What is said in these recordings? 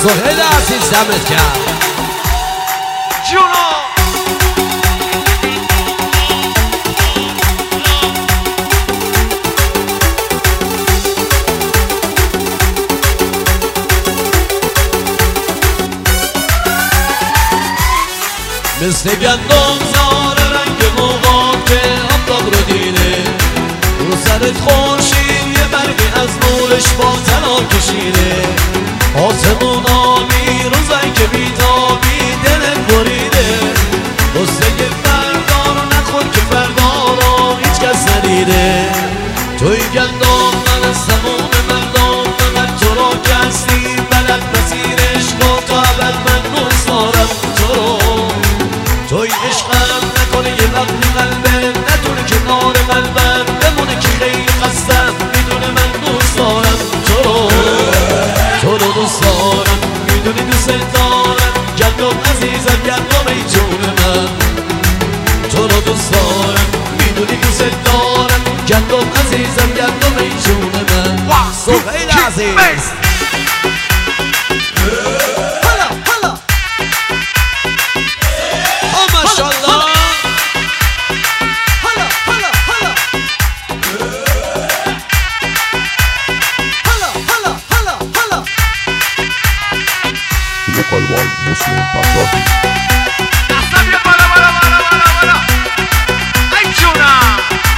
سهیل عزیز دمت کرد جونو مثل گندم زار رنگ موقعات که آفتاب رو دیده رو سرت خورشید یه برگی از نورش با تنها کشیده آسمون آبی روزایی که بیتابی دلت بریده قصه فردا رو نخور که فردا رو هیچ کس ندیده توی گندم من سموم مردم من تو را کسی بلد مسیرش کن تا ابد من دوست دارم تو رو توی عشقم نکنه یه وقتی قلبت نتونه کنار قلبم بمونه که خیلی خستم میدونه من دوست دارم تو رو دوست دارم میدونی دوست دارم گندم عزیزم گندم ای جون من تو رو دوست دارم میدونی دوست دارم گندم عزیزم گندم ای جون من سهیل عزیز Local Muslim Patriotic. دستم بیا بالا بالا بالا بالا بالا ای جونم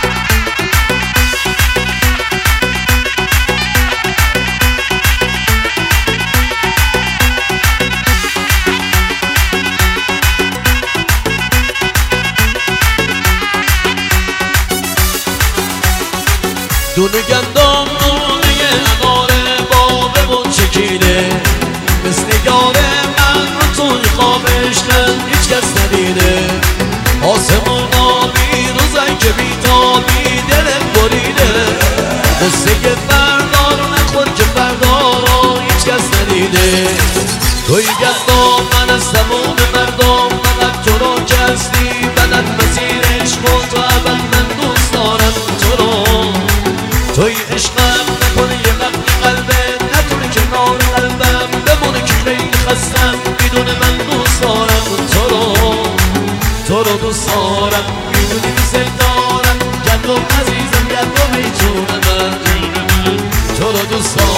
دونه گندم دونه اناره بابمون چکیده مثل یاره من رو توی خواب عشقم هیچ کس ندیده آسمون آبی روزایی که بیتابی دلت بریده قصه فردا رو نخور که فردا رو هیچ کس ندیده توی گندم من از تموم مردم فقط تو رو کسی بلد مسیرش کن تا ابد من دوست دارم تو رو توی عشقم نکنه یه وقتی قلبت نتونه کنار قلبم بمونه که خیلی خستم میدونه من دوست دارم تو رو دوست دارم میدونی دوست دارم گندم عزیزم گندم ای جون من تو رو دوست دارم